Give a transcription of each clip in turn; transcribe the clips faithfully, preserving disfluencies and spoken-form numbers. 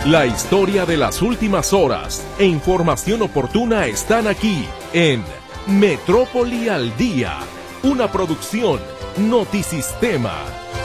La historia de las últimas horas e información oportuna están aquí en Metrópoli al Día, una producción Notisistema.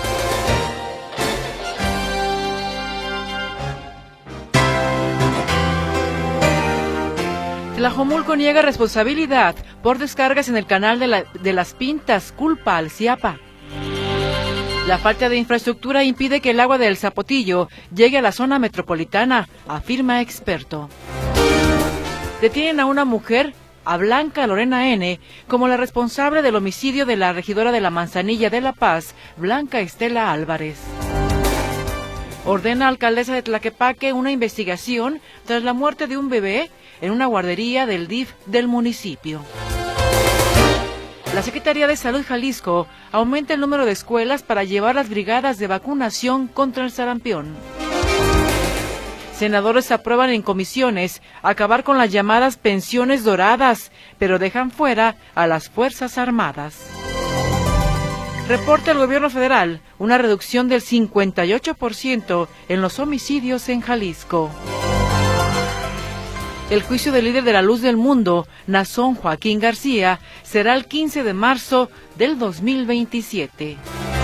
Tlajomulco niega responsabilidad por descargas en el canal de, la, de las Pintas, culpa al CIAPA. La falta de infraestructura impide que el agua del Zapotillo llegue a la zona metropolitana, afirma experto. Detienen a una mujer, a Blanca Lorena N., como la responsable del homicidio de la regidora de la Manzanilla de La Paz, Blanca Estela Álvarez. Ordena a alcaldesa de Tlaquepaque una investigación tras la muerte de un bebé en una guardería del D I F del municipio. La Secretaría de Salud Jalisco aumenta el número de escuelas para llevar las brigadas de vacunación contra el sarampión. Senadores aprueban en comisiones acabar con las llamadas pensiones doradas, pero dejan fuera a las Fuerzas Armadas. Reporta el gobierno federal una reducción del cincuenta y ocho por ciento en los homicidios en Jalisco. El juicio del líder de la Luz del Mundo, Nazón Joaquín García, será el quince de marzo del dos mil veintisiete.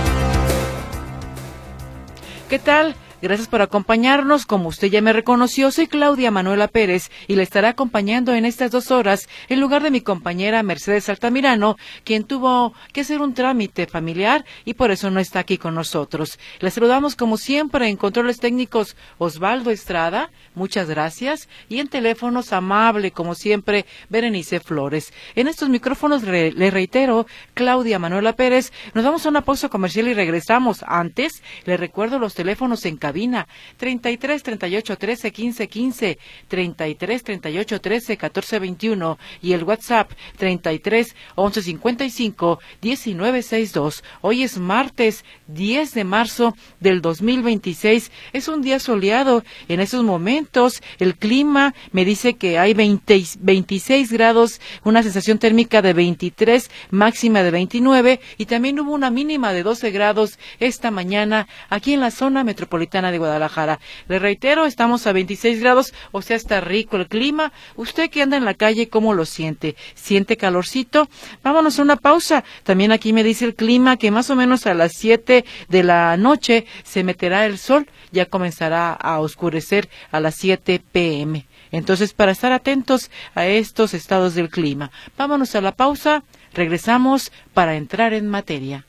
¿Qué tal? Gracias por acompañarnos. Como usted ya me reconoció, soy Claudia Manuela Pérez y le estará acompañando en estas dos horas en lugar de mi compañera Mercedes Altamirano, quien tuvo que hacer un trámite familiar y por eso no está aquí con nosotros. Le saludamos como siempre en controles técnicos Osvaldo Estrada, muchas gracias, y en teléfonos amable como siempre Berenice Flores. En estos micrófonos re, le reitero, Claudia Manuela Pérez. Nos vamos a una pausa comercial y regresamos. Antes, le recuerdo los teléfonos en cabina treinta y tres, treinta y ocho, trece, quince, quince, treinta y tres, treinta y ocho, trece, catorce, veintiuno y el WhatsApp treinta y tres, once, cincuenta y cinco, diecinueve, sesenta y dos. Hoy es martes diez de marzo del dos mil veintiséis. Es un día soleado. En esos momentos el clima me dice que hay veinte, veintiséis grados, una sensación térmica de veintitrés, máxima de veintinueve y también hubo una mínima de doce grados esta mañana aquí en la zona metropolitana de Guadalajara. Le reitero, estamos a veintiséis grados, o sea, está rico el clima. Usted que anda en la calle, ¿cómo lo siente? ¿Siente calorcito? Vámonos a una pausa. También aquí me dice el clima que más o menos a las siete de la noche se meterá el sol, ya comenzará a oscurecer a las siete pe eme. Entonces, para estar atentos a estos estados del clima, vámonos a la pausa, regresamos para entrar en materia.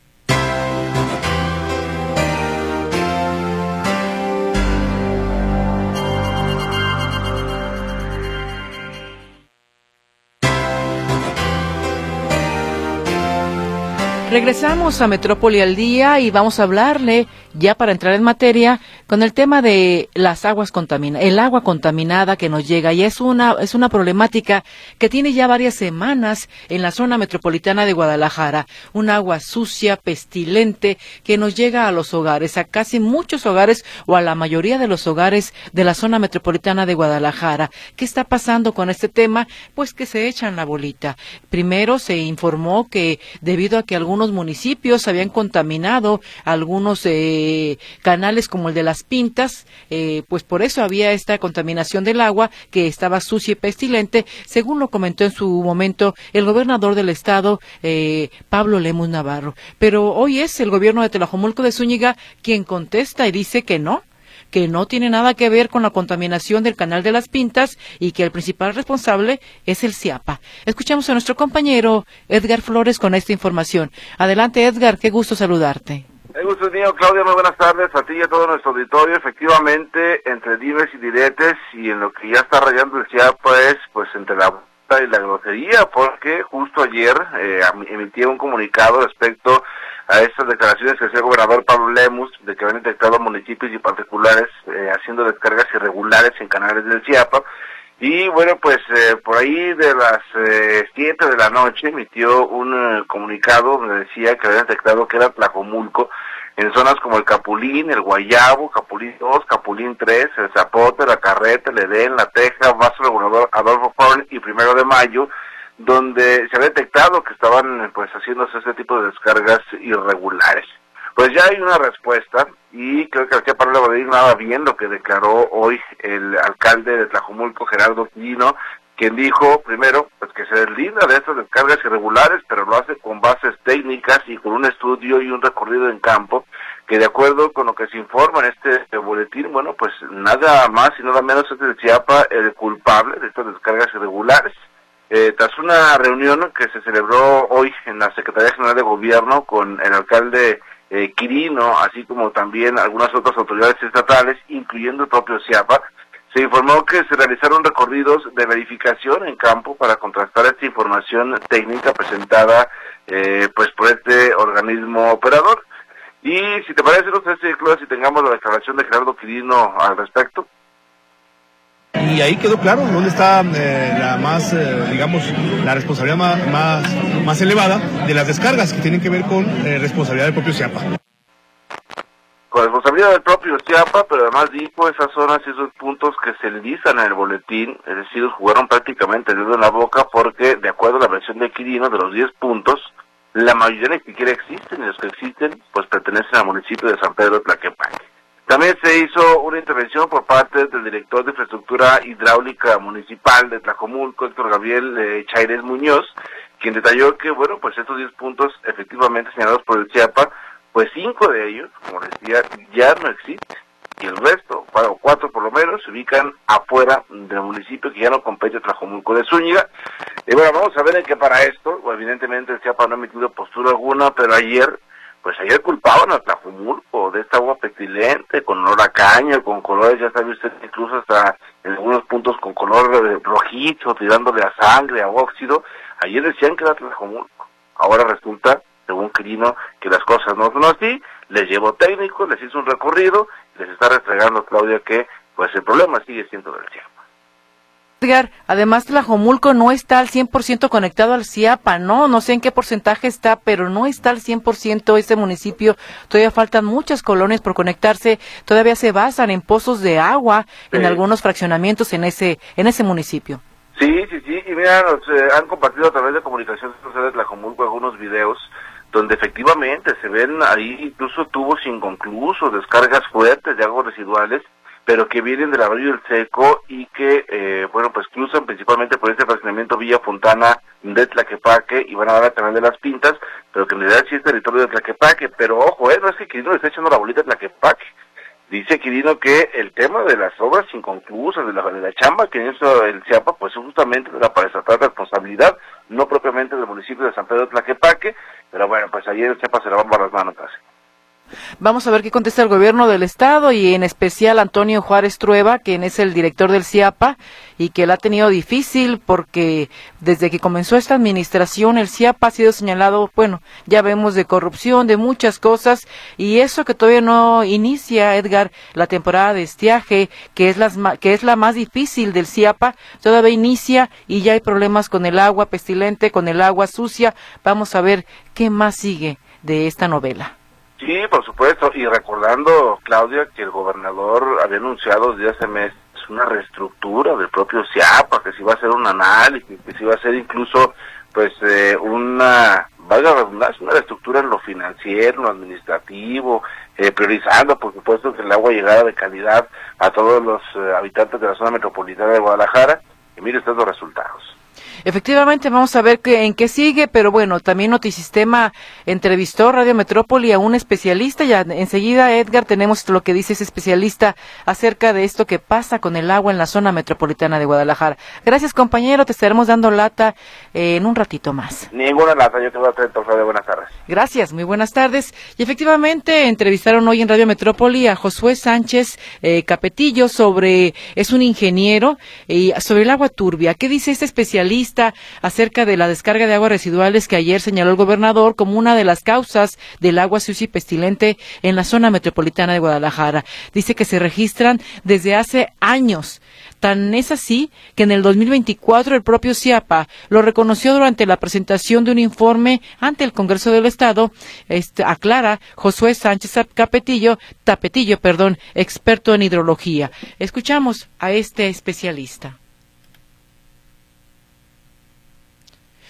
Regresamos a Metrópoli al Día y vamos a hablarle, ya para entrar en materia, con el tema de las aguas contaminadas, el agua contaminada que nos llega, y es una, es una problemática que tiene ya varias semanas en la zona metropolitana de Guadalajara, un agua sucia, pestilente, que nos llega a los hogares, a casi muchos hogares, o a la mayoría de los hogares de la zona metropolitana de Guadalajara. ¿Qué está pasando con este tema? Pues que se echan la bolita. Primero se informó que debido a que algunos municipios habían contaminado algunos eh, canales como el de las Pintas, eh, pues por eso había esta contaminación del agua que estaba sucia y pestilente, según lo comentó en su momento el gobernador del estado, eh, Pablo Lemus Navarro. Pero hoy es el gobierno de Tlajomulco de Zúñiga quien contesta y dice que no, que no tiene nada que ver con la contaminación del canal de las Pintas y que el principal responsable es el CIAPA. Escuchamos a nuestro compañero Edgar Flores con esta información. Adelante, Edgar, qué gusto saludarte. El gusto es mío, Claudia, muy buenas tardes a ti y a todo nuestro auditorio. Efectivamente, entre dimes y diretes y en lo que ya está rayando el CIAPA es, pues, entre la burla y la grosería, porque justo ayer eh, emitía un comunicado respecto a estas declaraciones que hacía el gobernador Pablo Lemus de que habían detectado municipios y particulares eh, haciendo descargas irregulares en canales del CIAPA. Y bueno, pues eh, por ahí de las eh, siete de la noche emitió un eh, comunicado donde decía que había detectado que era Tlajomulco en zonas como el Capulín, el Guayabo, Capulín dos, Capulín tres, el Zapote, la Carreta, el Edén, la Teja, Vaso Regulador Adolfo Horn y Primero de Mayo, donde se había detectado que estaban pues haciéndose este tipo de descargas irregulares. Pues ya hay una respuesta y creo que García Pablo va a ir nada bien lo que declaró hoy el alcalde de Tlajomulco, Gerardo Quirino, quien dijo, primero, pues que se deslinda de estas descargas irregulares, pero lo hace con bases técnicas y con un estudio y un recorrido en campo, que de acuerdo con lo que se informa en este boletín, bueno, pues nada más y nada menos es de Chiapa el culpable de estas descargas irregulares. Eh, tras una reunión que se celebró hoy en la Secretaría General de Gobierno con el alcalde eh, Quirino, así como también algunas otras autoridades estatales, incluyendo el propio Chiapa, se informó que se realizaron recorridos de verificación en campo para contrastar esta información técnica presentada eh, pues por este organismo operador. Y si te parece, no sé si, Claudia, si tengamos la declaración de Gerardo Quirino al respecto. Y ahí quedó claro dónde está eh, la más, eh, digamos, la responsabilidad más, más, más elevada de las descargas que tienen que ver con eh, responsabilidad del propio Chiapa. Con responsabilidad del propio Chiapa, pero además dijo esas zonas y esos puntos que se listan en el boletín, es decir, jugaron prácticamente el dedo en la boca porque, de acuerdo a la versión de Quirino, de los diez puntos, la mayoría ni siquiera existen, y los que existen, pues pertenecen al municipio de San Pedro Tlaquepaque. También se hizo una intervención por parte del director de Infraestructura Hidráulica Municipal de Tlajomulco, Héctor Gabriel eh, Chaires Muñoz, quien detalló que, bueno, pues estos diez puntos efectivamente señalados por el Chiapa, pues cinco de ellos, como decía, ya no existen, y el resto, o cuatro por lo menos, se ubican afuera del municipio que ya no compete Tlajomulco de Zúñiga. Y bueno, vamos a ver en qué para esto, pues evidentemente el Chiapa no ha emitido postura alguna, pero ayer, pues ayer culpaban a Tlajomulco de esta agua pestilente, con olor a caña, con colores, ya sabe usted, incluso hasta en algunos puntos con color rojizo, tirándole a sangre, a óxido. Ayer decían que era Tlajomulco, ahora resulta, según Quirino, que las cosas no son así. Les llevó técnicos, les hizo un recorrido, les está restregando, Claudia, que pues el problema sigue siendo del Chiapa. Edgar, además Tlajomulco no está al cien por ciento conectado al Chiapa, ¿no? No sé en qué porcentaje está, pero no está al cien por ciento este municipio. Todavía faltan muchas colonias por conectarse, todavía se basan en pozos de agua sí. en algunos fraccionamientos en ese en ese municipio. Sí, sí, sí, y mira, nos eh, han compartido a través de comunicación social de Tlajomulco algunos videos donde efectivamente se ven ahí incluso tubos inconclusos, descargas fuertes de aguas residuales, pero que vienen del Arroyo del Seco y que, eh, bueno, pues cruzan principalmente por este fraccionamiento Villa Fontana de Tlaquepaque y van a dar al Canal de las Pintas, pero que en realidad sí es territorio de Tlaquepaque. Pero ojo, eh, no es que Quirino le está echando la bolita a Tlaquepaque. Dice Quirino que el tema de las obras inconclusas, de la, de la chamba que hizo el Chiapa, pues justamente era para desatar responsabilidad, no propiamente del municipio de San Pedro de Tlaquepaque, pero bueno, pues ayer el Chiapa se le van por las manos casi. Vamos a ver qué contesta el gobierno del estado y en especial Antonio Juárez Trueba, quien es el director del Chiapa y que la ha tenido difícil porque desde que comenzó esta administración el Chiapa ha sido señalado, bueno, ya vemos de corrupción, de muchas cosas y eso que todavía no inicia, Edgar, la temporada de estiaje, que es, las, que es la más difícil del Chiapa, todavía inicia y ya hay problemas con el agua pestilente, con el agua sucia. Vamos a ver qué más sigue de esta novela. Sí, por supuesto, y recordando, Claudia, que el gobernador había anunciado desde hace meses una reestructura del propio Chiapa, que se iba a hacer un análisis, que se iba a hacer incluso, pues, eh, una, valga la redundancia, una reestructura en lo financiero, en lo administrativo, eh, priorizando, por supuesto, que el agua llegara de calidad a todos los eh, habitantes de la zona metropolitana de Guadalajara, y mire usted los resultados. Efectivamente, vamos a ver qué, en qué sigue, pero bueno, también Notisistema entrevistó Radio Metrópoli a un especialista, ya enseguida, Edgar, tenemos lo que dice ese especialista acerca de esto que pasa con el agua en la zona metropolitana de Guadalajara. Gracias, compañero, te estaremos dando lata eh, en un ratito más. Ninguna lata, yo te voy a traer de buenas tardes. Gracias, muy buenas tardes. Y efectivamente, entrevistaron hoy en Radio Metrópoli a Josué Sánchez eh, Capetillo sobre, es un ingeniero, y eh, sobre el agua turbia. ¿Qué dice este especialista acerca de la descarga de aguas residuales que ayer señaló el gobernador como una de las causas del agua sucia y pestilente en la zona metropolitana de Guadalajara? Dice que se registran desde hace años. Tan es así que en el dos mil veinticuatro el propio Chiapa lo reconoció durante la presentación de un informe ante el Congreso del Estado, este, aclara Josué Sánchez Capetillo, Tapetillo, perdón, experto en hidrología. Escuchamos a este especialista.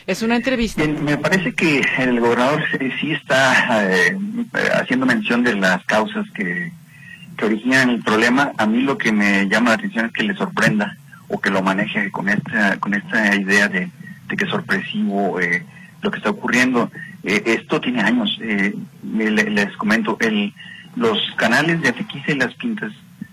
Es una entrevista. Bien, me parece que el gobernador sí está eh, haciendo mención de las causas que, que originan el problema. A mí lo que me llama la atención es que le sorprenda o que lo maneje con esta con esta idea de, de que es sorpresivo eh, lo que está ocurriendo. Eh, esto tiene años. Eh, le, les comento, el, los canales de Atequiza y Las Pintas,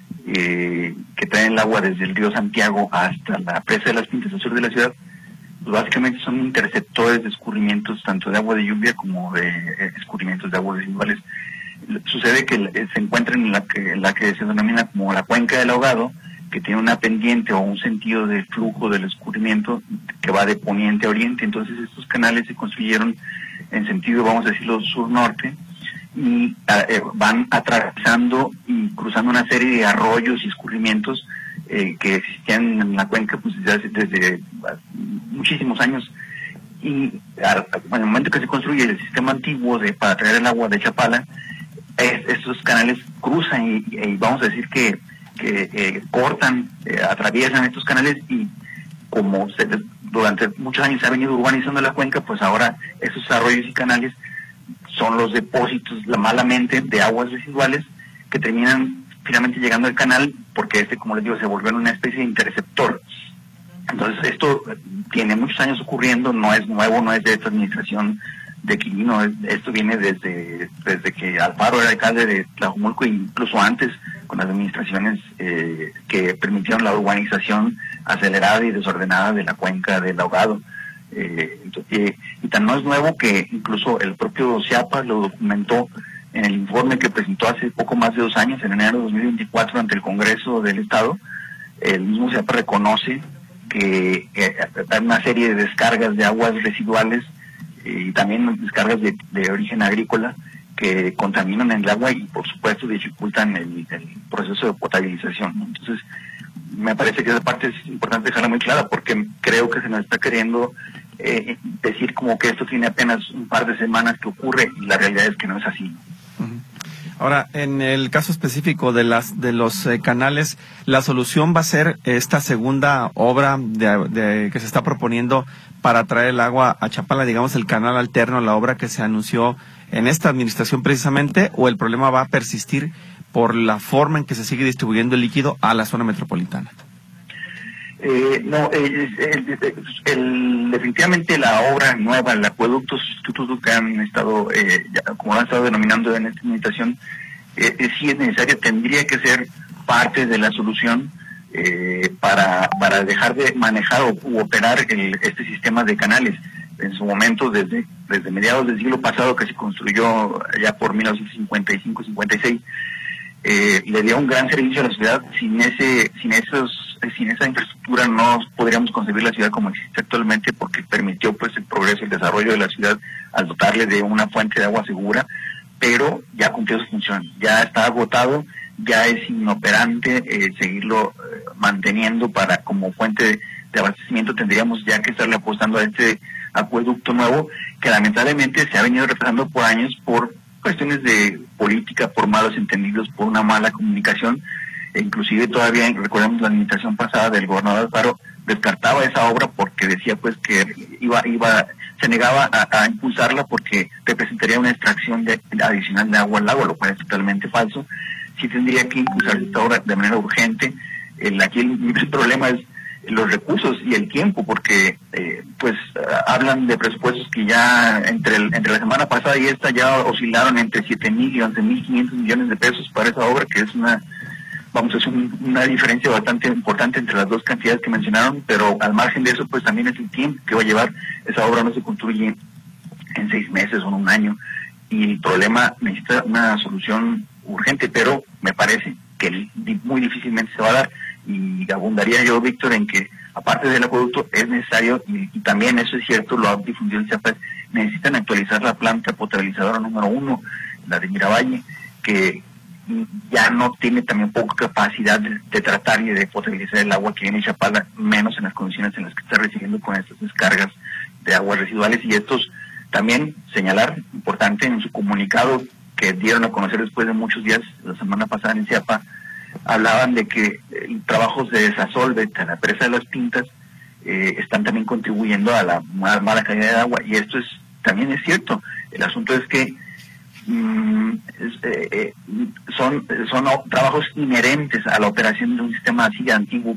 eh, que traen el agua desde el río Santiago hasta la presa de Las Pintas al sur de la ciudad, pues básicamente son interceptores de escurrimientos tanto de agua de lluvia como de eh, escurrimientos de aguas residuales. Sucede que eh, se encuentran en la que, en la que se denomina como la cuenca del Ahogado, que tiene una pendiente o un sentido de flujo del escurrimiento que va de poniente a oriente. Entonces estos canales se construyeron en sentido, vamos a decirlo, sur-norte, y eh, van atravesando y cruzando una serie de arroyos y escurrimientos eh, que existían en la cuenca pues desde, desde muchísimos años. Y al, al momento que se construye el sistema antiguo de para traer el agua de Chapala, es, estos canales cruzan y, y vamos a decir que que eh, cortan, eh, atraviesan estos canales, y como se, durante muchos años se ha venido urbanizando la cuenca, pues ahora esos arroyos y canales son los depósitos, la malamente, de aguas residuales que terminan finalmente llegando al canal, porque este, como les digo, se volvió una especie de interceptor. Entonces esto tiene muchos años ocurriendo, no es nuevo, no es de esta administración de Quirino, esto viene desde desde que Alfaro era alcalde de Tlajomulco, incluso antes, con las administraciones eh, que permitieron la urbanización acelerada y desordenada de la cuenca del Ahogado. Eh, entonces, y tan no es nuevo que incluso el propio Chiapas lo documentó en el informe que presentó hace poco más de dos años, en enero de dos mil veinticuatro, ante el Congreso del Estado. El mismo Chiapas reconoce que eh, hay una serie de descargas de aguas residuales eh, y también descargas de, de origen agrícola que contaminan el agua y por supuesto dificultan el, el proceso de potabilización, ¿no? Entonces me parece que esa parte es importante dejarla muy clara, porque creo que se nos está queriendo eh, decir como que esto tiene apenas un par de semanas que ocurre, y la realidad es que no es así. Uh-huh. Ahora, en el caso específico de las de los eh, canales, la solución va a ser esta segunda obra de, de, que se está proponiendo para traer el agua a Chapala, digamos el canal alterno a la obra que se anunció en esta administración precisamente, o el problema va a persistir por la forma en que se sigue distribuyendo el líquido a la zona metropolitana. Eh, no, eh, el, el, definitivamente la obra nueva, el acueducto sustituto que han estado, eh, ya, como lo han estado denominando en esta administración, eh, eh, si es necesario, tendría que ser parte de la solución eh, para para dejar de manejar o u operar el, este sistema de canales. En su momento, desde desde mediados del siglo pasado, que se construyó ya por mil novecientos cincuenta y cinco cincuenta y seis, eh, le dio un gran servicio a la ciudad. Sin ese sin esos sin esa infraestructura no podríamos concebir la ciudad como existe actualmente, porque permitió pues el progreso y el desarrollo de la ciudad al dotarle de una fuente de agua segura, pero ya cumplió su función, ya está agotado, ya es inoperante eh, seguirlo eh, manteniendo para como fuente de, de abastecimiento. Tendríamos ya que estarle apostando a este acueducto nuevo, que lamentablemente se ha venido retrasando por años por cuestiones de política, por malos entendidos, por una mala comunicación. E inclusive todavía recordemos la administración pasada del gobernador Alfaro descartaba esa obra porque decía pues que iba iba se negaba a, a impulsarla porque representaría una extracción de, adicional de agua al lago, lo cual es totalmente falso. Sí tendría que impulsar esta obra de manera urgente. El, aquí el, el problema es los recursos y el tiempo, porque eh, pues hablan de presupuestos que ya entre el, entre la semana pasada y esta ya oscilaron entre siete mil y once mil quinientos millones de pesos para esa obra, que es una vamos a hacer un, una diferencia bastante importante entre las dos cantidades que mencionaron, pero al margen de eso pues también es el tiempo que va a llevar. Esa obra no se construye en seis meses o en un año, y el problema necesita una solución urgente, pero me parece que muy difícilmente se va a dar. Y abundaría yo, Víctor, en que aparte del acueducto es necesario, y, y también eso es cierto, lo ha difundido el Chiapas, necesitan actualizar la planta potabilizadora número uno, la de Miravalle, que ya no tiene también poca capacidad de, de tratar y de potabilizar el agua que viene de Chapala, menos en las condiciones en las que está recibiendo con estas descargas de aguas residuales. Y estos también señalar, importante, en su comunicado que dieron a conocer después de muchos días, la semana pasada en Chiapas, hablaban de que eh, trabajos de desasolve en la presa de Las Pintas eh, están también contribuyendo a la mala calidad de agua, y esto es también es cierto. El asunto es que mm, es, eh, eh, son, son trabajos inherentes a la operación de un sistema así de antiguo.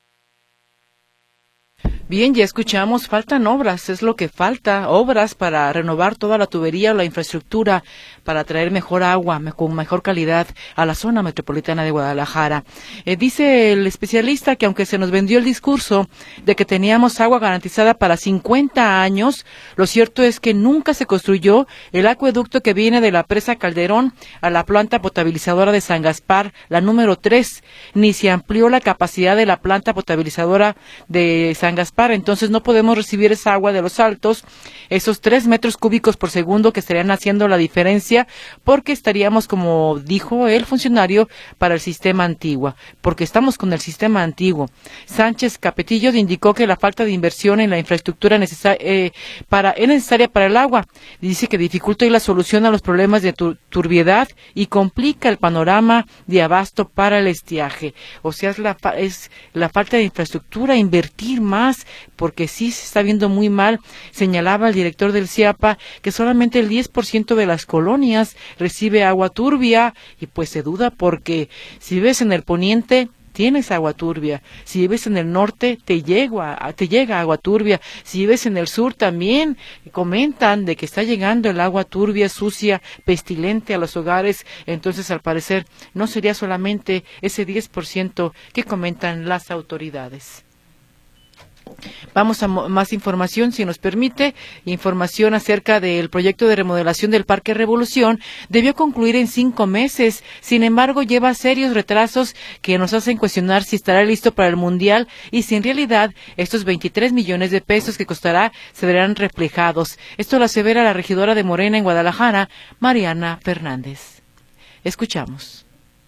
Bien, ya escuchamos, faltan obras, es lo que falta, obras para renovar toda la tubería o la infraestructura para traer mejor agua, me, con mejor calidad a la zona metropolitana de Guadalajara. Eh, dice el especialista que aunque se nos vendió el discurso de que teníamos agua garantizada para cincuenta años, lo cierto es que nunca se construyó el acueducto que viene de la presa Calderón a la planta potabilizadora de San Gaspar, la número tres, ni se amplió la capacidad de la planta potabilizadora de San Gaspar, entonces no podemos recibir esa agua de los Altos, esos tres metros cúbicos por segundo que estarían haciendo la diferencia, porque estaríamos, como dijo el funcionario, para el sistema antiguo, porque estamos con el sistema antiguo. Sánchez Capetillo indicó que la falta de inversión en la infraestructura necesa- eh, para, es necesaria para el agua. Dice que dificulta la solución a los problemas de tur- turbiedad y complica el panorama de abasto para el estiaje. O sea, es la, fa- es la falta de infraestructura, invertir más, porque sí se está viendo muy mal. Señalaba el director del CIAPA que solamente el diez por ciento de las colonias recibe agua turbia, y pues se duda porque si vives en el poniente tienes agua turbia, si vives en el norte te llega, te llega agua turbia, si vives en el sur también comentan de que está llegando el agua turbia, sucia, pestilente a los hogares. Entonces al parecer no sería solamente ese diez por ciento que comentan las autoridades. Vamos a más información, si nos permite. Información acerca del proyecto de remodelación del Parque Revolución. Debió concluir en cinco meses. Sin embargo, lleva serios retrasos que nos hacen cuestionar si estará listo para el Mundial y si en realidad estos veintitrés millones de pesos que costará se verán reflejados. Esto lo asevera la regidora de Morena en Guadalajara, Mariana Fernández. Escuchamos.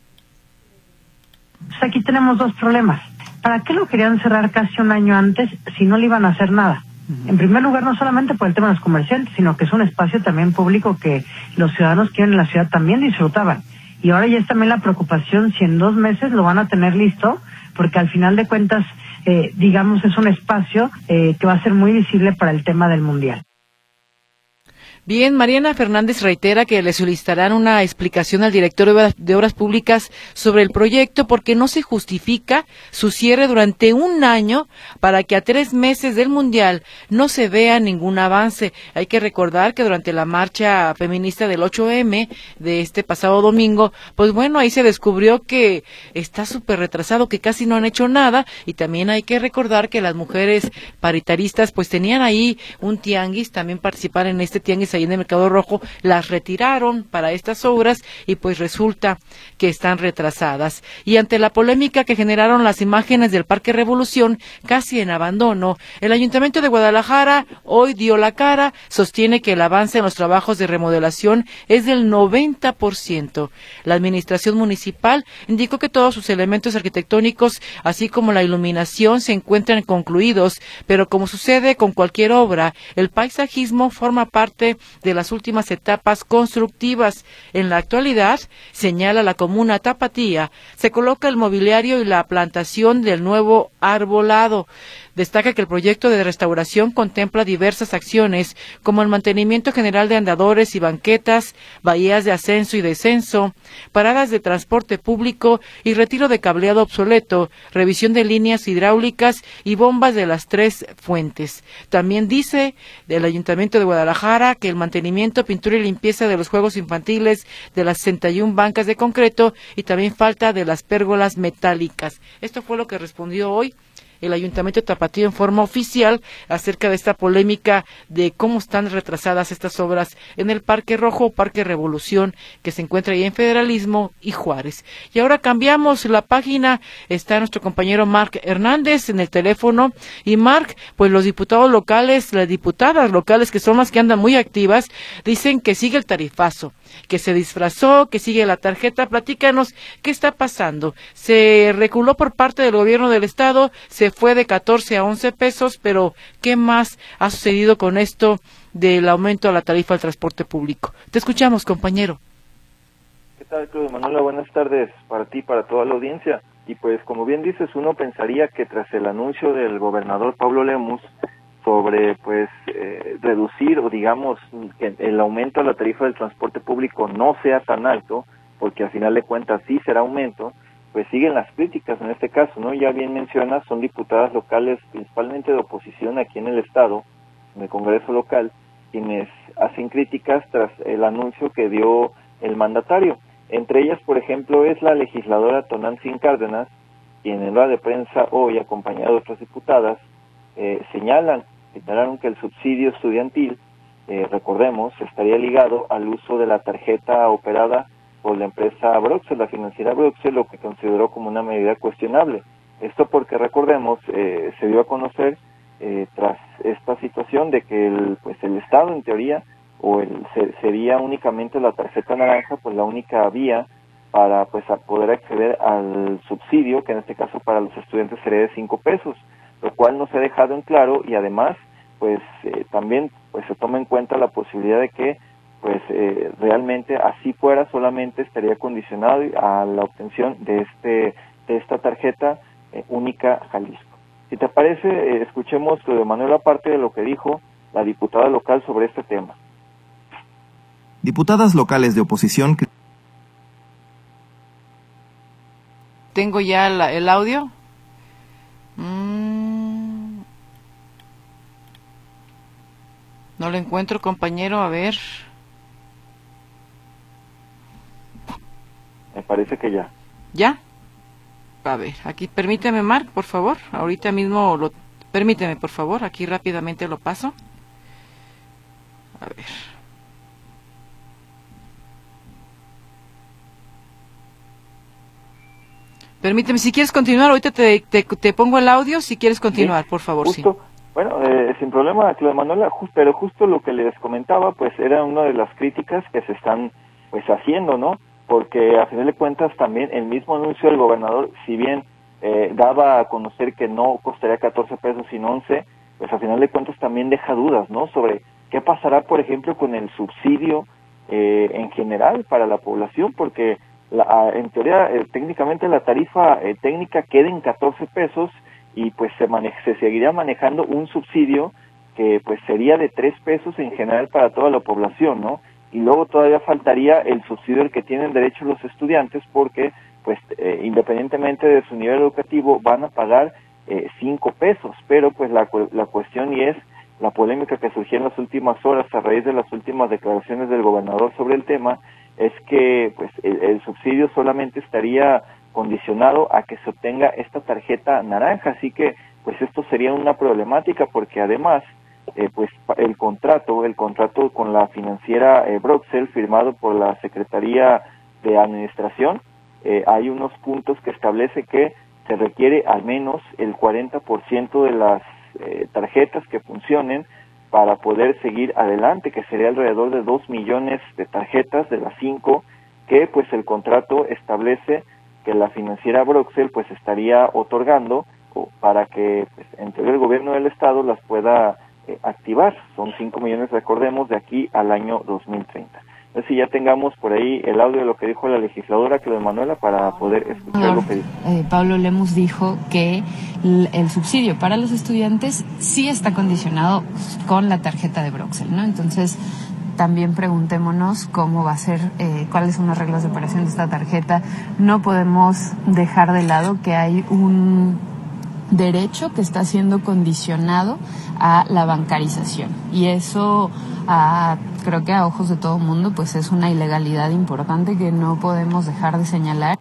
Pues aquí tenemos dos problemas. ¿Para qué lo querían cerrar casi un año antes si no le iban a hacer nada? Uh-huh. En primer lugar, no solamente por el tema de los comerciantes, sino que es un espacio también público que los ciudadanos que viven en la ciudad también disfrutaban. Y ahora ya es también la preocupación si en dos meses lo van a tener listo, porque al final de cuentas, eh, digamos, es un espacio eh, que va a ser muy visible para el tema del Mundial. Bien, Mariana Fernández reitera que le solicitarán una explicación al director de Obras Públicas sobre el proyecto porque no se justifica su cierre durante un año para que a tres meses del Mundial no se vea ningún avance. Hay que recordar que durante la marcha feminista del ocho eme de este pasado domingo, pues bueno, ahí se descubrió que está súper retrasado, que casi no han hecho nada, y también hay que recordar que las mujeres paritaristas pues tenían ahí un tianguis, también participar en este tianguis ahí en el Mercado Rojo, las retiraron para estas obras y pues resulta que están retrasadas. Y ante la polémica que generaron las imágenes del Parque Revolución casi en abandono, el Ayuntamiento de Guadalajara hoy dio la cara, sostiene que el avance en los trabajos de remodelación es del noventa por ciento. La administración municipal indicó que todos sus elementos arquitectónicos, así como la iluminación, se encuentran concluidos, pero como sucede con cualquier obra, el paisajismo forma parte de las últimas etapas constructivas. En la actualidad, señala la comuna Tapatía, se coloca el mobiliario y la plantación del nuevo arbolado. Destaca que el proyecto de restauración contempla diversas acciones, como el mantenimiento general de andadores y banquetas, bahías de ascenso y descenso, paradas de transporte público y retiro de cableado obsoleto, revisión de líneas hidráulicas y bombas de las tres fuentes. También dice del Ayuntamiento de Guadalajara que el mantenimiento, pintura y limpieza de los juegos infantiles de las sesenta y una bancas de concreto y también falta de las pérgolas metálicas. Esto fue lo que respondió hoy el Ayuntamiento de Tapatío en forma oficial acerca de esta polémica de cómo están retrasadas estas obras en el Parque Rojo, Parque Revolución, que se encuentra ahí en Federalismo y Juárez. Y ahora cambiamos la página, está nuestro compañero Marc Hernández en el teléfono. Y Marc, pues los diputados locales, las diputadas locales, que son las que andan muy activas, dicen que sigue el tarifazo, que se disfrazó, que sigue la tarjeta. Platícanos qué está pasando. Se reculó por parte del gobierno del estado, se fue de catorce a once pesos, pero ¿qué más ha sucedido con esto del aumento a la tarifa del transporte público? Te escuchamos, compañero. ¿Qué tal, Cruz Manuela? Buenas tardes para ti, para toda la audiencia. Y pues como bien dices, uno pensaría que tras el anuncio del gobernador Pablo Lemus sobre pues eh, reducir o digamos que el aumento a la tarifa del transporte público no sea tan alto, porque al final de cuentas sí será aumento, pues siguen las críticas en este caso, ¿no? Ya bien mencionas, son diputadas locales principalmente de oposición aquí en el estado, en el Congreso local, quienes hacen críticas tras el anuncio que dio el mandatario. Entre ellas, por ejemplo, es la legisladora Tonantzin Cárdenas, quien en rueda de prensa hoy, acompañada de otras diputadas, eh, señalan, señalaron que el subsidio estudiantil, eh, recordemos, estaría ligado al uso de la tarjeta operada por la empresa Broxel, la financiera Broxel, lo que consideró como una medida cuestionable. Esto porque, recordemos, eh, se dio a conocer eh, tras esta situación de que el, pues el Estado, en teoría, o el, se, sería únicamente la tarjeta naranja, pues la única vía para pues a poder acceder al subsidio, que en este caso para los estudiantes sería de cinco pesos, lo cual no se ha dejado en claro, y además pues eh, también pues se toma en cuenta la posibilidad de que pues eh, realmente así fuera, solamente estaría condicionado a la obtención de este de esta tarjeta eh, única Jalisco. Si te parece, eh, escuchemos de Manuel aparte de lo que dijo la diputada local sobre este tema. Diputadas locales de oposición. Tengo ya la, el audio. Mm. No lo encuentro, compañero, a ver. Me parece que ya. ¿Ya? A ver, aquí, permíteme, Marc, por favor. Ahorita mismo lo... Permíteme, por favor, aquí rápidamente lo paso. A ver. Permíteme, si quieres continuar, ahorita te, te, te pongo el audio, si quieres continuar, sí, por favor. Justo, sí. Bueno, eh, sin problema, Claudia Manuela, just, pero justo lo que les comentaba, pues era una de las críticas que se están pues haciendo, ¿no? Porque a final de cuentas también el mismo anuncio del gobernador, si bien eh, daba a conocer que no costaría catorce pesos sino once, pues a final de cuentas también deja dudas, ¿no? Sobre qué pasará, por ejemplo, con el subsidio eh, en general para la población, porque la, en teoría, eh, técnicamente la tarifa eh, técnica queda en catorce pesos y pues se, maneja, se seguiría manejando un subsidio que pues sería de tres pesos en general para toda la población, ¿no? Y luego todavía faltaría el subsidio al que tienen derecho los estudiantes porque, pues, eh, independientemente de su nivel educativo, van a pagar eh, cinco pesos. Pero, pues, la, la cuestión y es la polémica que surgió en las últimas horas a raíz de las últimas declaraciones del gobernador sobre el tema, es que, pues, el, el subsidio solamente estaría condicionado a que se obtenga esta tarjeta naranja. Así que, pues, esto sería una problemática porque, además, Eh, pues el contrato, el contrato con la financiera eh, Broxel, firmado por la Secretaría de Administración, eh, hay unos puntos que establece que se requiere al menos el cuarenta por ciento de las eh, tarjetas que funcionen para poder seguir adelante, que sería alrededor de dos millones de tarjetas de las cinco que pues el contrato establece que la financiera Broxel pues estaría otorgando para que pues, entre el gobierno del estado las pueda Eh, activar. Son cinco millones, recordemos, de aquí al año dos mil treinta. Entonces, si ya tengamos por ahí el audio de lo que dijo la legisladora Claudia Manuela para poder escuchar no, lo que dijo. Eh, Pablo Lemus dijo que el, el subsidio para los estudiantes sí está condicionado con la tarjeta de Broxel, ¿no? Entonces, también preguntémonos cómo va a ser, eh, cuáles son las reglas de operación de esta tarjeta. No podemos dejar de lado que hay un derecho que está siendo condicionado a la bancarización y eso a, creo que a ojos de todo el mundo pues es una ilegalidad importante que no podemos dejar de señalar.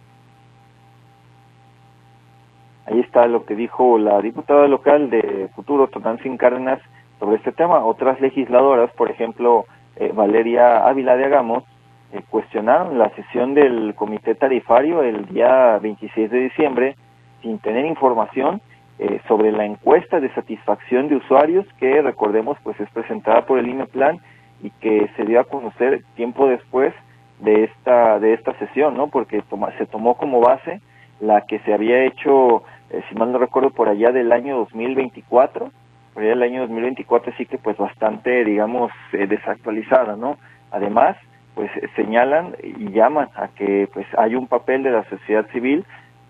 Ahí está lo que dijo la diputada local de Futuro, Tonantzin Cárdenas, sobre este tema. Otras legisladoras, por ejemplo eh, Valeria Ávila de Agamos, eh, cuestionaron la sesión del comité tarifario el día veintiséis de diciembre sin tener información Eh, sobre la encuesta de satisfacción de usuarios que, recordemos, pues es presentada por el INEPLAN y que se dio a conocer tiempo después de esta de esta sesión, ¿no? Porque toma, se tomó como base la que se había hecho, eh, si mal no recuerdo, por allá del año dos mil veinticuatro, por allá del año dos mil veinticuatro, sí que pues bastante, digamos, eh, desactualizada, ¿no? Además, pues señalan y llaman a que pues hay un papel de la sociedad civil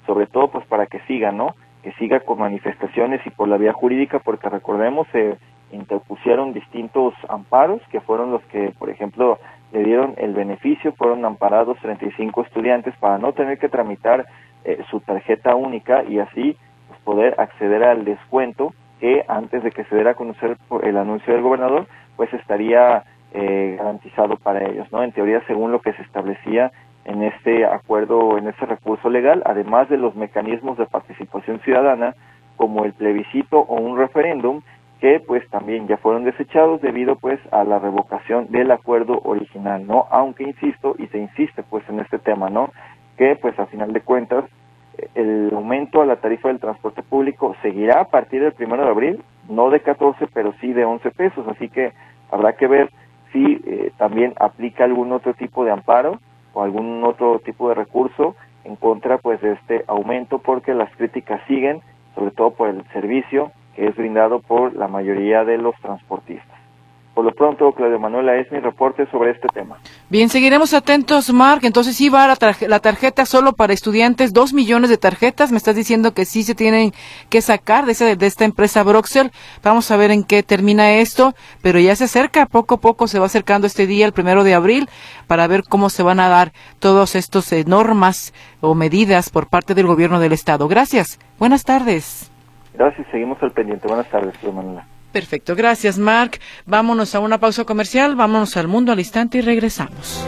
sobre todo pues para que siga, ¿no? Que siga con manifestaciones y por la vía jurídica, porque recordemos se interpusieron distintos amparos que fueron los que, por ejemplo, le dieron el beneficio, fueron amparados treinta y cinco estudiantes para no tener que tramitar eh, su tarjeta única y así pues, poder acceder al descuento que antes de que se diera a conocer por el anuncio del gobernador, pues estaría eh, garantizado para ellos, ¿no? En teoría, según lo que se establecía en este acuerdo, en este recurso legal, además de los mecanismos de participación ciudadana, como el plebiscito o un referéndum, que pues también ya fueron desechados debido pues a la revocación del acuerdo original, ¿no? Aunque insisto, y se insiste pues en este tema, ¿no? Que pues a final de cuentas, el aumento a la tarifa del transporte público seguirá a partir del primero de abril, no de catorce, pero sí de once pesos, así que habrá que ver si eh, también aplica algún otro tipo de amparo o algún otro tipo de recurso en contra pues de este aumento, porque las críticas siguen, sobre todo por el servicio que es brindado por la mayoría de los transportistas. Por lo pronto, Claudia Manuela, es mi reporte sobre este tema. Bien, seguiremos atentos, Marc. Entonces, ¿sí va la, tarje- la tarjeta solo para estudiantes? Dos millones de tarjetas. Me estás diciendo que sí se tienen que sacar de, ese, de esta empresa Broxel. Vamos a ver en qué termina esto, pero ya se acerca, poco a poco se va acercando este día, el primero de abril, para ver cómo se van a dar todas estas eh, normas o medidas por parte del gobierno del estado. Gracias. Buenas tardes. Gracias, seguimos al pendiente. Buenas tardes, Claudia Manuela. Perfecto, gracias, Marc. Vámonos a una pausa comercial, vámonos al mundo al instante y regresamos.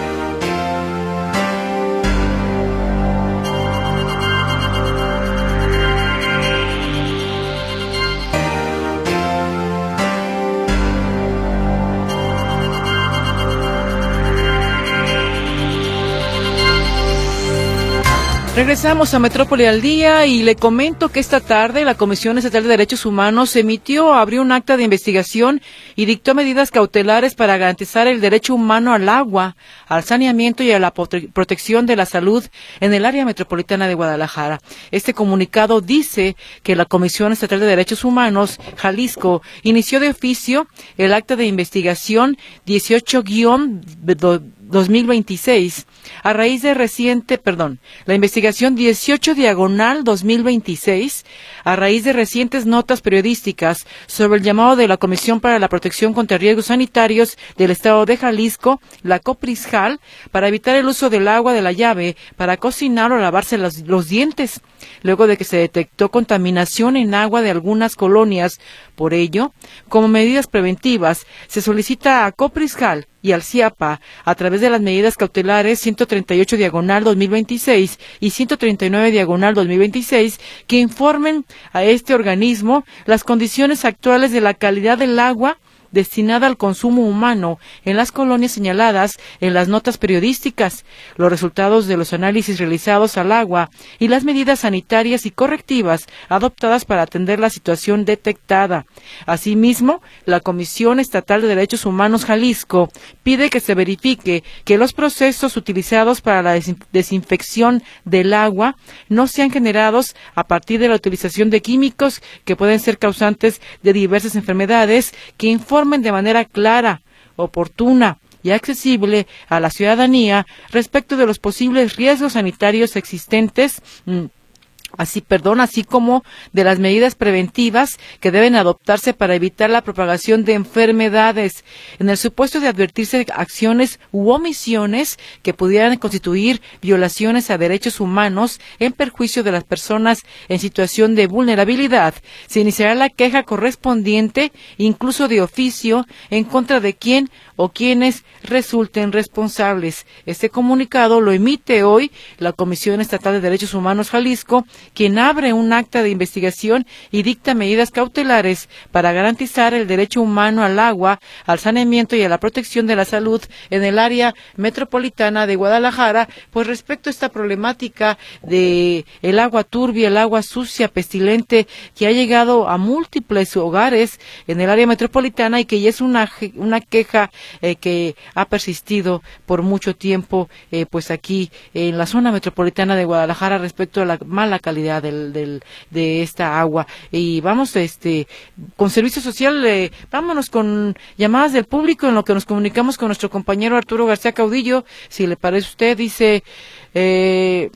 Regresamos a Metrópoli al Día y le comento que esta tarde la Comisión Estatal de Derechos Humanos emitió, abrió un acta de investigación y dictó medidas cautelares para garantizar el derecho humano al agua, al saneamiento y a la prote- protección de la salud en el área metropolitana de Guadalajara. Este comunicado dice que la Comisión Estatal de Derechos Humanos, Jalisco, inició de oficio el acta de investigación dieciocho guión dos mil veintiséis a raíz de reciente, perdón, la investigación dieciocho diagonal dos mil veintiséis a raíz de recientes notas periodísticas sobre el llamado de la Comisión para la Protección contra Riesgos Sanitarios del Estado de Jalisco, la COPRISJAL, para evitar el uso del agua de la llave para cocinar o lavarse los, los dientes, luego de que se detectó contaminación en agua de algunas colonias. Por ello, como medidas preventivas, se solicita a COPRISJAL y al CIAPA, a través de las medidas cautelares ciento treinta y ocho diagonal dos mil veintiséis y ciento treinta y nueve diagonal dos mil veintiséis, que informen a este organismo las condiciones actuales de la calidad del agua destinada al consumo humano en las colonias señaladas en las notas periodísticas, los resultados de los análisis realizados al agua y las medidas sanitarias y correctivas adoptadas para atender la situación detectada. Asimismo, la Comisión Estatal de Derechos Humanos Jalisco pide que se verifique que los procesos utilizados para la desinfección del agua no sean generados a partir de la utilización de químicos que pueden ser causantes de diversas enfermedades, que informen de manera clara, oportuna y accesible a la ciudadanía respecto de los posibles riesgos sanitarios existentes, así, perdón, así como de las medidas preventivas que deben adoptarse para evitar la propagación de enfermedades, en el supuesto de advertirse acciones u omisiones que pudieran constituir violaciones a derechos humanos en perjuicio de las personas en situación de vulnerabilidad. Se iniciará la queja correspondiente, incluso de oficio, en contra de quien o quienes resulten responsables. Este comunicado lo emite hoy la Comisión Estatal de Derechos Humanos Jalisco, quien abre un acta de investigación y dicta medidas cautelares para garantizar el derecho humano al agua, al saneamiento y a la protección de la salud en el área metropolitana de Guadalajara, pues respecto a esta problemática de el agua turbia, el agua sucia, pestilente, que ha llegado a múltiples hogares en el área metropolitana y que ya es una, una queja eh, que ha persistido por mucho tiempo, eh, pues aquí en la zona metropolitana de Guadalajara respecto a la mala calidad del, del, de esta agua. Y vamos este con servicio social, eh, vámonos con llamadas del público en lo que nos comunicamos con nuestro compañero Arturo García Caudillo. Si le parece a usted, dice... Eh,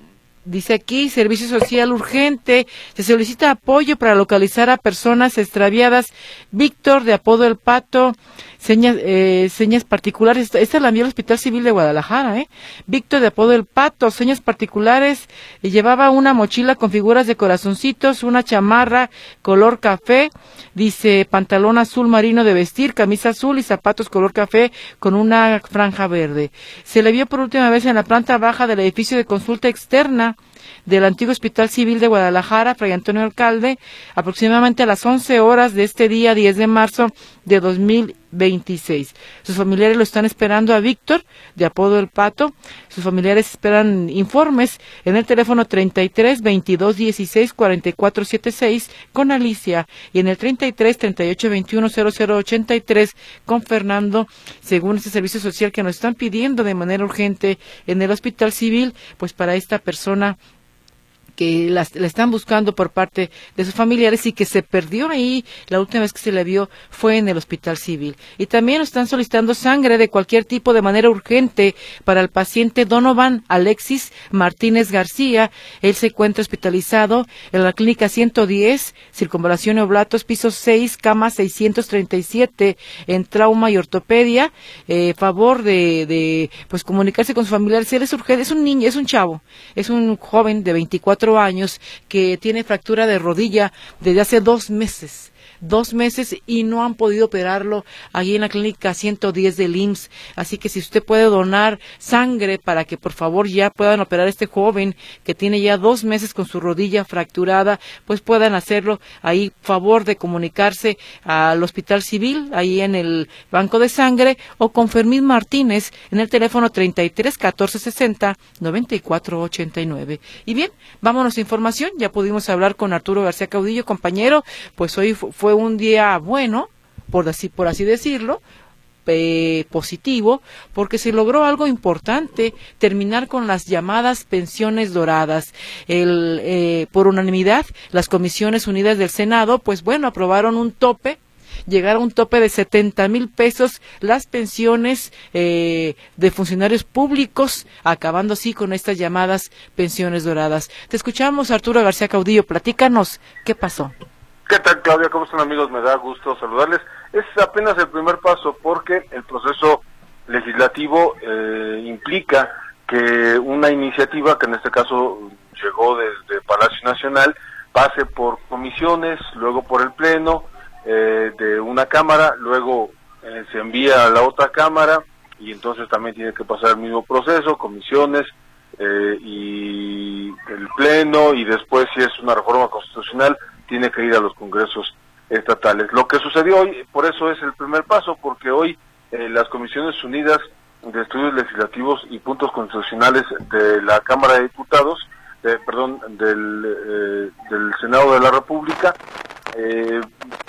Dice aquí, servicio social urgente, se solicita apoyo para localizar a personas extraviadas. Víctor, de apodo El Pato, señas, eh, señas particulares, esta, esta la envió al Hospital Civil de Guadalajara, ¿eh? Víctor, de apodo El Pato, señas particulares, eh, llevaba una mochila con figuras de corazoncitos, una chamarra color café, dice pantalón azul marino de vestir, camisa azul y zapatos color café con una franja verde. Se le vio por última vez en la planta baja del edificio de consulta externa del antiguo Hospital Civil de Guadalajara, Fray Antonio Alcalde, aproximadamente a las once horas de este día diez de marzo de dos mil veintiséis. Sus familiares lo están esperando a Víctor, de apodo El Pato. Sus familiares esperan informes en el teléfono treinta y tres, veintidós, dieciséis, cuarenta y cuatro setenta y seis con Alicia y en el treinta y tres, treinta y ocho, veintiuno, cero cero ochenta y tres con Fernando, según este servicio social que nos están pidiendo de manera urgente en el Hospital Civil, pues para esta persona que la, la están buscando por parte de sus familiares y que se perdió ahí, la última vez que se le vio fue en el Hospital Civil. Y también están solicitando sangre de cualquier tipo de manera urgente para el paciente Donovan Alexis Martínez García. Él se encuentra hospitalizado en la clínica ciento diez, circunvalación y oblatos, piso seis, cama seiscientos treinta y siete, en trauma y ortopedia. Eh, favor de, de pues comunicarse con sus familiares. Él es urgente, es un niño, es un chavo, es un joven de veinticuatro años que tiene fractura de rodilla desde hace dos meses. Dos meses y no han podido operarlo allí en la clínica ciento diez del I M S S. Así que si usted puede donar sangre para que por favor ya puedan operar a este joven que tiene ya dos meses con su rodilla fracturada, pues puedan hacerlo. Ahí favor de comunicarse al Hospital Civil, ahí en el banco de sangre, o con Fermín Martínez en el teléfono treinta y tres, catorce, sesenta, noventa y cuatro ochenta y nueve. Y bien, vámonos a información. Ya pudimos hablar con Arturo García Caudillo, compañero, pues hoy fue Fue un día bueno, por así, por así decirlo, eh, positivo, porque se logró algo importante, terminar con las llamadas pensiones doradas. El, eh, por unanimidad, las Comisiones Unidas del Senado, pues bueno, aprobaron un tope, llegar a un tope de setenta mil pesos las pensiones eh, de funcionarios públicos, acabando así con estas llamadas pensiones doradas. Te escuchamos, Arturo García Caudillo, platícanos, ¿qué pasó? ¿Qué tal, Claudia? ¿Cómo están, amigos? Me da gusto saludarles. Es apenas el primer paso porque el proceso legislativo eh, implica que una iniciativa, que en este caso llegó desde Palacio Nacional, pase por comisiones, luego por el Pleno eh, de una Cámara, luego eh, se envía a la otra Cámara y entonces también tiene que pasar el mismo proceso, comisiones eh, y el Pleno, y después, si es una reforma constitucional, tiene que ir a los congresos estatales. Lo que sucedió hoy, por eso es el primer paso, porque hoy eh, las Comisiones Unidas de Estudios Legislativos y Puntos Constitucionales de la Cámara de Diputados, eh, perdón, del, eh, del Senado de la República, eh,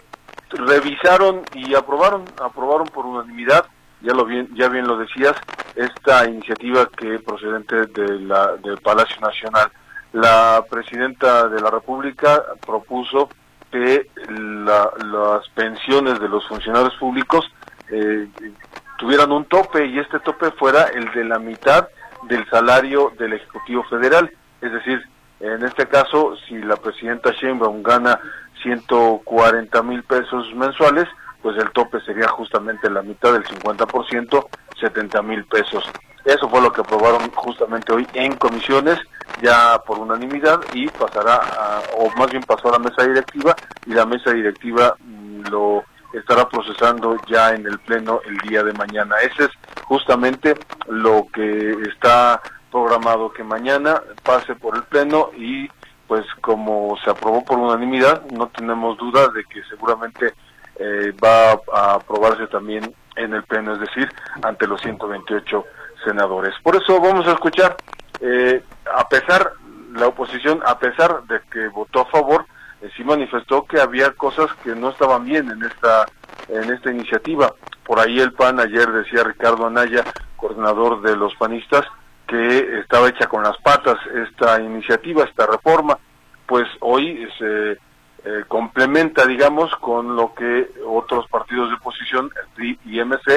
revisaron y aprobaron, aprobaron por unanimidad, ya lo bien, ya bien lo decías, esta iniciativa que procedente de la del Palacio Nacional. La presidenta de la República propuso que la, las pensiones de los funcionarios públicos eh, tuvieran un tope, y este tope fuera el de la mitad del salario del Ejecutivo Federal. Es decir, en este caso, si la presidenta Sheinbaum gana ciento cuarenta mil pesos mensuales, pues el tope sería justamente la mitad del cincuenta por ciento, setenta mil pesos. Eso fue lo que aprobaron justamente hoy en comisiones, ya por unanimidad, y pasará, a, o más bien pasó a la mesa directiva, y la mesa directiva mmm, lo estará procesando ya en el Pleno el día de mañana. Ese es justamente lo que está programado, que mañana pase por el Pleno, y pues como se aprobó por unanimidad, no tenemos duda de que seguramente eh, va a aprobarse también en el Pleno, es decir, ante los ciento veintiocho senadores. Por eso vamos a escuchar, eh, a pesar, la oposición, a pesar de que votó a favor, eh, sí manifestó que había cosas que no estaban bien en esta en esta iniciativa. Por ahí el P A N, ayer decía Ricardo Anaya, coordinador de los panistas, que estaba hecha con las patas esta iniciativa, esta reforma. Pues hoy se eh, complementa, digamos, con lo que otros partidos de oposición, el P R I y M C,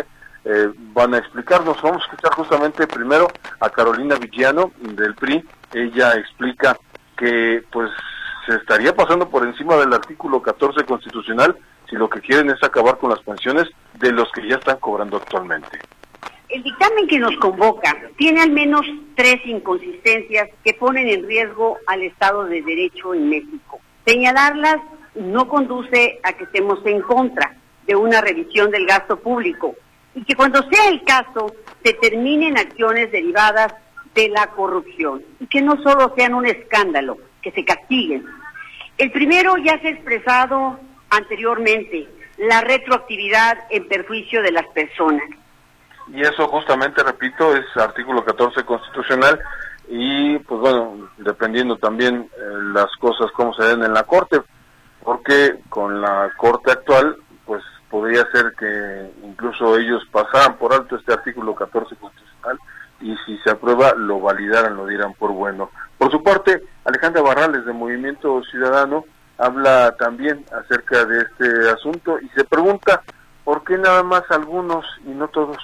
eh, van a explicarnos. Vamos a escuchar justamente primero a Carolina Villano del P R I. Ella explica que pues se estaría pasando por encima del artículo catorce constitucional si lo que quieren es acabar con las pensiones de los que ya están cobrando actualmente. El dictamen que nos convoca tiene al menos tres inconsistencias que ponen en riesgo al Estado de Derecho en México. Señalarlas no conduce a que estemos en contra de una revisión del gasto público y que cuando sea el caso se terminen acciones derivadas de la corrupción y que no solo sean un escándalo, que se castiguen. El primero ya se ha expresado anteriormente, la retroactividad en perjuicio de las personas. Y eso justamente, repito, es artículo catorce constitucional y pues bueno, dependiendo también eh, las cosas como se den en la Corte, porque con la Corte actual pues podría ser que incluso ellos pasaran por alto este artículo catorce constitucional y si se aprueba lo validaran, lo dieran por bueno. Por su parte, Alejandra Barrales de Movimiento Ciudadano habla también acerca de este asunto y se pregunta por qué nada más algunos y no todos.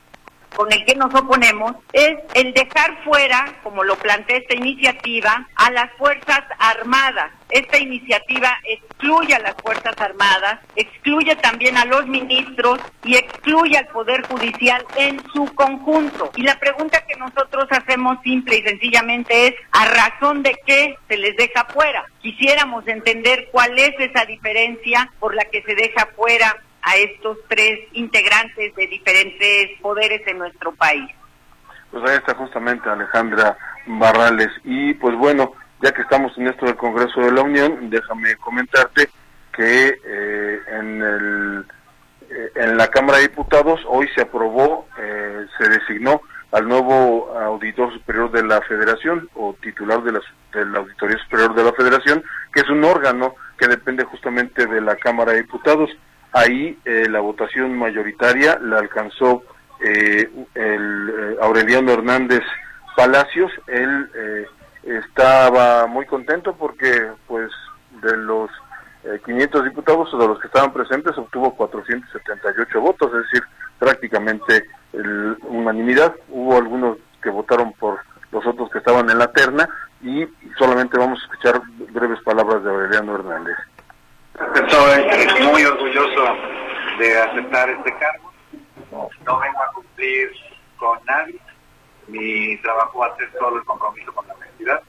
Con el que nos oponemos es el dejar fuera, como lo plantea esta iniciativa, a las Fuerzas Armadas. Esta iniciativa excluye a las Fuerzas Armadas, excluye también a los ministros y excluye al Poder Judicial en su conjunto. Y la pregunta que nosotros hacemos simple y sencillamente es, ¿a razón de qué se les deja fuera? Quisiéramos entender cuál es esa diferencia por la que se deja fuera a estos tres integrantes de diferentes poderes en nuestro país. Pues ahí está justamente Alejandra Barrales. Y pues bueno, ya que estamos en esto del Congreso de la Unión, déjame comentarte que eh, en el eh, en la Cámara de Diputados hoy se aprobó, eh, se designó al nuevo Auditor Superior de la Federación o titular de la, de la Auditoría Superior de la Federación, que es un órgano que depende justamente de la Cámara de Diputados. Ahí eh, la votación mayoritaria la alcanzó eh, el eh, Aureliano Hernández Palacios. Él eh, estaba muy contento porque pues de los eh, quinientos diputados o de los que estaban presentes obtuvo cuatrocientos setenta y ocho votos, es decir, prácticamente el, unanimidad. Hubo algunos que votaron por los otros que estaban en la terna y solamente vamos a escuchar breves palabras de Aureliano Hernández. Estoy muy orgulloso de aceptar este cargo. No vengo a cumplir con nadie. Mi trabajo va a ser solo el compromiso con la universidad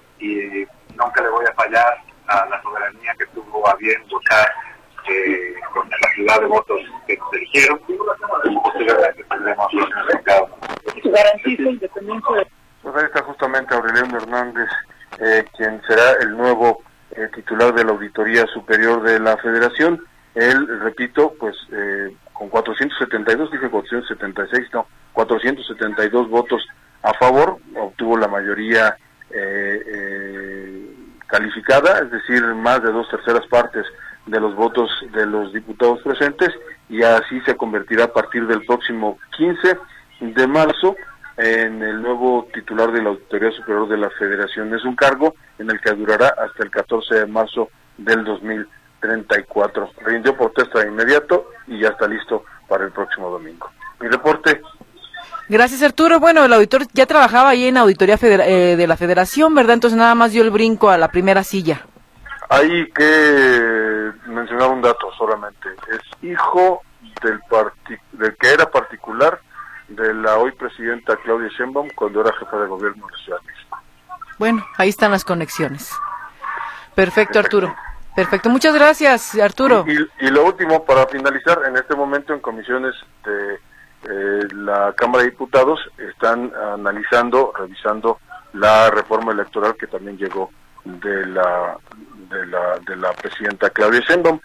y nunca le voy a fallar a la soberanía que tuvo a bien votar eh, con la cantidad de votos que nos eligieron y posteriormente tendremos los resultados. ¿Garantiza independencia de...? Pues ahí está justamente Aureliano Hernández, eh, quien será el nuevo Eh, titular de la Auditoría Superior de la Federación. Él, repito, pues eh, con cuatrocientos setenta y dos, dije cuatrocientos setenta y seis, no, cuatrocientos setenta y dos votos a favor, obtuvo la mayoría eh, eh, calificada, es decir, más de dos terceras partes de los votos de los diputados presentes, y así se convertirá a partir del próximo quince de marzo en el nuevo titular de la Auditoría Superior de la Federación. Es un cargo en el que durará hasta el catorce de marzo del dos mil treinta y cuatro. Rindió protesta de inmediato y ya está listo para el próximo domingo. Mi reporte. Gracias, Arturo. Bueno, el auditor ya trabajaba ahí en Auditoría Federa- eh, de la Federación, ¿verdad? Entonces nada más dio el brinco a la primera silla. Hay que mencionar un dato solamente. Es hijo del, partic- del que era particular de la hoy presidenta Claudia Sheinbaum cuando era jefa de gobierno de la Ciudad de México. Bueno, ahí están las conexiones. Perfecto, Arturo. Perfecto, muchas gracias, Arturo. Y, y, y lo último, para finalizar, en este momento en comisiones de eh, la Cámara de Diputados están analizando, revisando la reforma electoral que también llegó de la de la, de la presidenta Claudia Sheinbaum.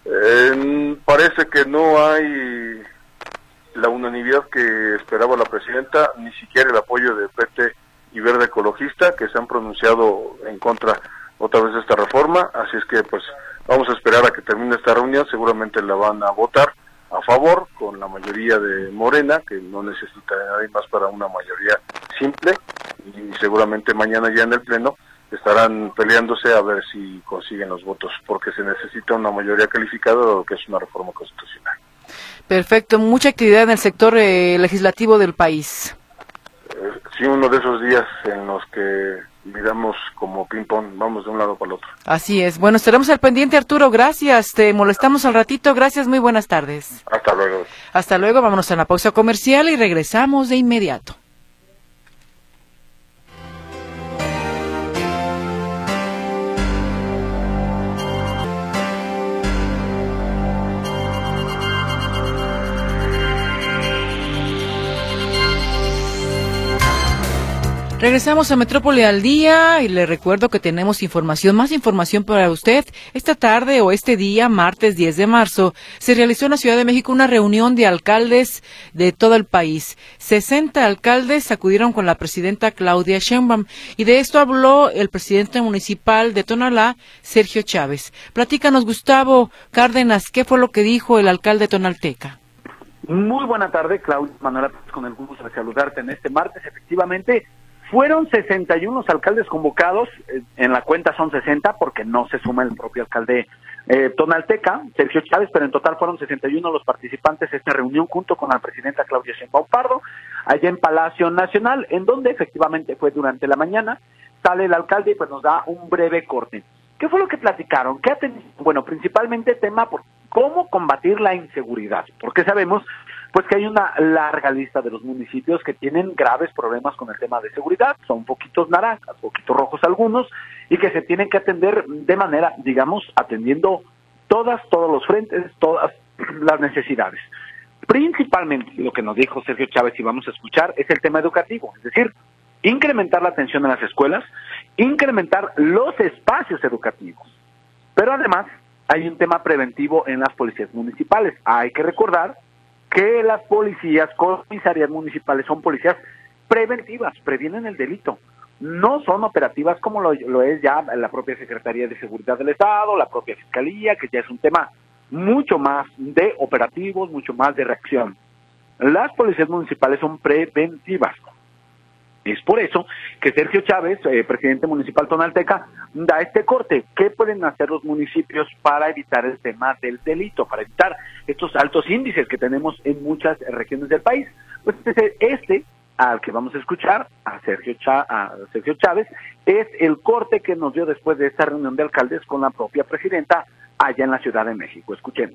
Eh, parece que no hay la unanimidad que esperaba la presidenta, ni siquiera el apoyo de P T y Verde Ecologista, que se han pronunciado en contra otra vez de esta reforma, así es que pues vamos a esperar a que termine esta reunión, seguramente la van a votar a favor, con la mayoría de Morena, que no necesita de nadie más para una mayoría simple, y seguramente mañana ya en el Pleno estarán peleándose a ver si consiguen los votos, porque se necesita una mayoría calificada, dado que es una reforma constitucional. Perfecto, mucha actividad en el sector eh, legislativo del país. Eh, sí, uno de esos días en los que, digamos, como ping-pong, vamos de un lado para el otro. Así es. Bueno, estaremos al pendiente, Arturo. Gracias. Te molestamos al ratito. Gracias. Muy buenas tardes. Hasta luego. Hasta luego. Vámonos a la pausa comercial y regresamos de inmediato. Regresamos a Metrópoli al día y le recuerdo que tenemos información, más información para usted. Esta tarde o este día, martes diez de marzo, se realizó en la Ciudad de México una reunión de alcaldes de todo el país. sesenta alcaldes acudieron con la presidenta Claudia Sheinbaum y de esto habló el presidente municipal de Tonalá, Sergio Chávez. Platícanos, Gustavo Cárdenas, ¿qué fue lo que dijo el alcalde tonalteca? Muy buena tarde, Claudia Manuela, con el gusto de saludarte en este martes. Efectivamente, fueron sesenta y uno los alcaldes convocados, eh, en la cuenta son sesenta porque no se suma el propio alcalde eh, tonalteca, Sergio Chávez, pero en total fueron sesenta y uno los participantes de esta reunión junto con la presidenta Claudia Sheinbaum Pardo, allá en Palacio Nacional, en donde efectivamente fue durante la mañana, sale el alcalde y pues nos da un breve corte. ¿Qué fue lo que platicaron? ¿Qué aten- bueno, principalmente tema por cómo combatir la inseguridad, porque sabemos pues que hay una larga lista de los municipios que tienen graves problemas con el tema de seguridad, son poquitos naranjas, poquitos rojos algunos, y que se tienen que atender de manera, digamos, atendiendo todas, todos los frentes, todas las necesidades. Principalmente lo que nos dijo Sergio Chávez, y vamos a escuchar, es el tema educativo, es decir, incrementar la atención en las escuelas, incrementar los espacios educativos, pero además hay un tema preventivo en las policías municipales. Hay que recordar que las policías, comisarías municipales son policías preventivas, previenen el delito. No son operativas como lo, lo es ya la propia Secretaría de Seguridad del Estado, la propia Fiscalía, que ya es un tema mucho más de operativos, mucho más de reacción. Las policías municipales son preventivas. Es por eso que Sergio Chávez, eh, presidente municipal tonalteca, da este corte. ¿Qué pueden hacer los municipios para evitar el tema del delito, para evitar estos altos índices que tenemos en muchas regiones del país? Pues este, este al que vamos a escuchar, a Sergio, Chá, a Sergio Chávez, es el corte que nos dio después de esta reunión de alcaldes con la propia presidenta allá en la Ciudad de México. Escuchemos.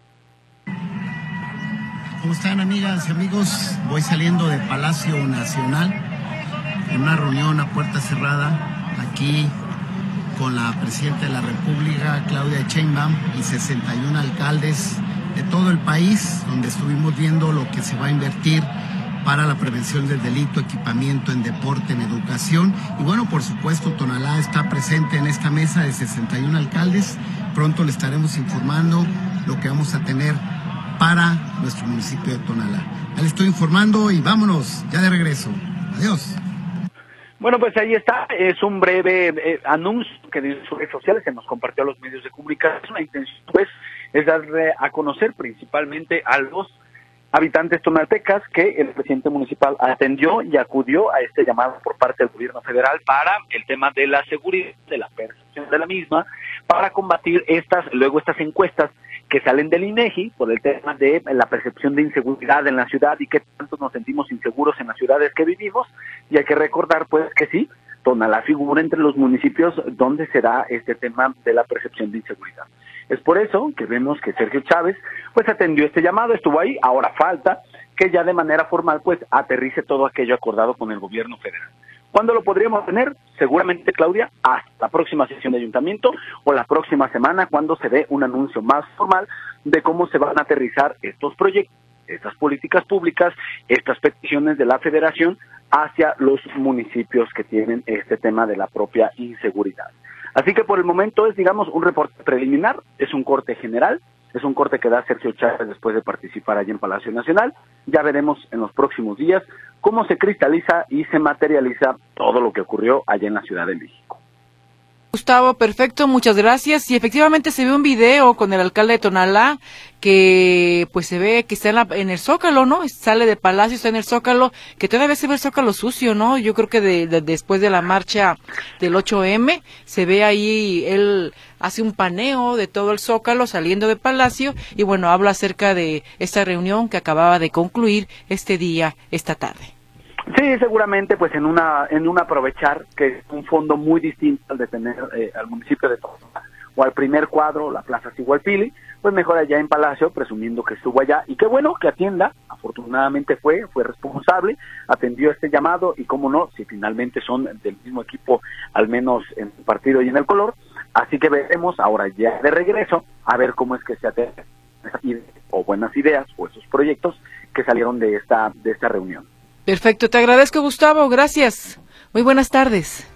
¿Cómo están, amigas y amigos? Voy saliendo de Palacio Nacional en una reunión a puerta cerrada aquí con la presidenta de la República, Claudia Sheinbaum, y sesenta y uno alcaldes de todo el país, donde estuvimos viendo lo que se va a invertir para la prevención del delito, equipamiento en deporte, en educación. Y bueno, por supuesto, Tonalá está presente en esta mesa de sesenta y uno alcaldes. Pronto le estaremos informando lo que vamos a tener para nuestro municipio de Tonalá. Ya le estoy informando y vámonos, ya de regreso. Adiós. Bueno, pues ahí está, es un breve eh, anuncio que en sus redes sociales se nos compartió a los medios de comunicación. La intención, pues, es darle a conocer principalmente a los habitantes tonaltecas que el presidente municipal atendió y acudió a este llamado por parte del gobierno federal para el tema de la seguridad, de la percepción de la misma, para combatir estas, luego estas encuestas que salen del INEGI por el tema de la percepción de inseguridad en la ciudad y que tanto nos sentimos inseguros en las ciudades que vivimos. Y hay que recordar, pues, que sí, Tonalá figura entre los municipios donde se da este tema de la percepción de inseguridad. Es por eso que vemos que Sergio Chávez, pues, atendió este llamado, estuvo ahí. Ahora falta que ya de manera formal, pues, aterrice todo aquello acordado con el gobierno federal. ¿Cuándo lo podríamos tener? Seguramente, Claudia, hasta la próxima sesión de ayuntamiento o la próxima semana, cuando se dé un anuncio más formal de cómo se van a aterrizar estos proyectos, estas políticas públicas, estas peticiones de la federación hacia los municipios que tienen este tema de la propia inseguridad. Así que por el momento es, digamos, un reporte preliminar, es un corte general, es un corte que da Sergio Chávez después de participar allí en Palacio Nacional. Ya veremos en los próximos días cómo se cristaliza y se materializa todo lo que ocurrió allá en la Ciudad de México. Gustavo, perfecto, muchas gracias. Y efectivamente se ve un video con el alcalde de Tonalá que pues se ve que está en, la, en el Zócalo, ¿no? Sale de Palacio, está en el Zócalo, que todavía se ve el Zócalo sucio, ¿no? Yo creo que de, de, después de la marcha del ocho eme se ve ahí, él hace un paneo de todo el Zócalo saliendo de Palacio y bueno, habla acerca de esta reunión que acababa de concluir este día, esta tarde. Sí, seguramente pues en una en un aprovechar que es un fondo muy distinto al de tener eh, al municipio de Tonalá o al primer cuadro, la Plaza Sigualpili, pues mejor allá en Palacio, presumiendo que estuvo allá, y qué bueno que atienda, afortunadamente fue, fue responsable, atendió este llamado, y cómo no, si finalmente son del mismo equipo, al menos en el partido y en el color, así que veremos ahora ya de regreso, a ver cómo es que se atienden esas ideas, o buenas ideas, o esos proyectos que salieron de esta, de esta reunión. Perfecto, te agradezco, Gustavo, gracias. Muy buenas tardes.